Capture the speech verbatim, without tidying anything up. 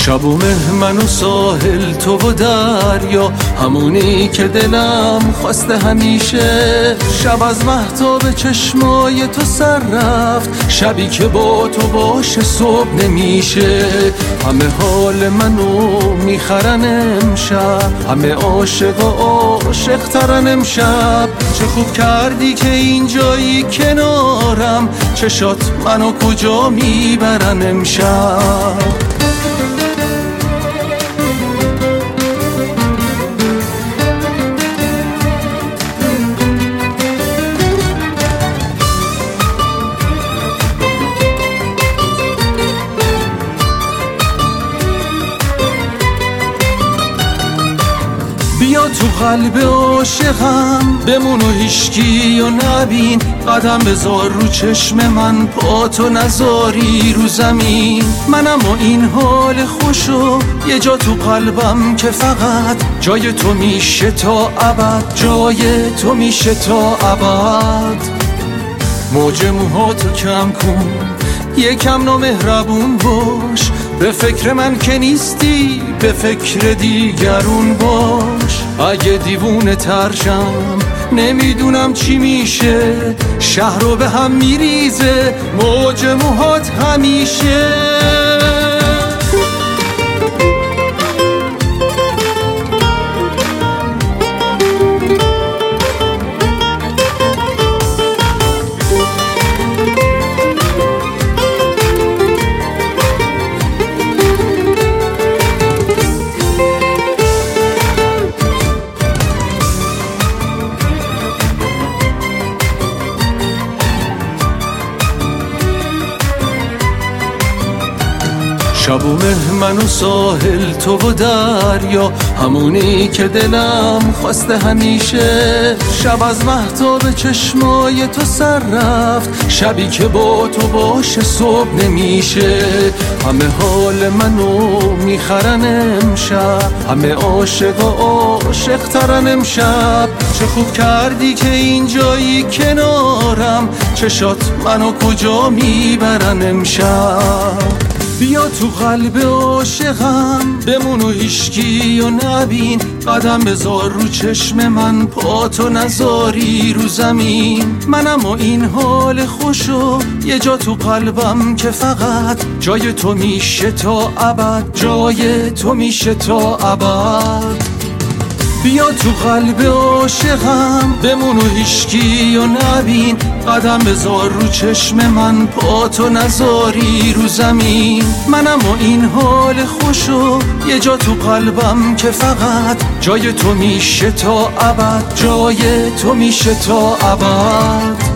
شب و مه من و ساحل تو و دریا، همونی که دلم خواسته همیشه. شب از مهتاب چشمای تو سر رفت، شبی که با تو باشه صبح نمیشه. همه حال منو میخرن امشب، همه عاشق و عاشق ترن امشب. چه خوب کردی که اینجایی کنارم، چشات منو کجا میبرن امشب. بیا تو قلب عاشقم بمون و هیشکی و نبین، قدم بذار رو چشم من، پاتو نذاری رو زمین. منم و این حال خوشو یه جا تو قلبم که فقط جای تو میشه تا ابد، جای تو میشه تا ابد. موج موهاتو کم کن، یکم نامهربون باش، به فکر من که نیستی به فکر دیگرون باش. اگه دیوونه ترشم نمیدونم چی میشه، شهر رو به هم میریزه موج موهات همیشه. شب و مه من و ساحل تو و دریا، همونی که دلم خواسته همیشه. شب از مهتاب چشمای تو سر رفت، شبی که با تو باشه صبح نمیشه. همه حال منو میخرن امشب، همه عاشق و عاشق ترن امشب. چه خوب کردی که اینجایی کنارم، چشات منو کجا میبرن امشب. بیا تو قلب عاشقم بمون و هیشکی و نبین، قدم بذار رو چشم من، پاتو نذاری رو زمین. منم و این حال خوشو یه جا تو قلبم که فقط جای تو میشه تا ابد، جای تو میشه تا ابد. بیا تو قلب عاشقم بمون و هیشکی و نبین، قدم بذار رو چشم من، پاتو نذاری رو زمین. منم و این حال خوشو یه جا تو قلبم که فقط جای تو میشه تا ابد، جای تو میشه تا ابد.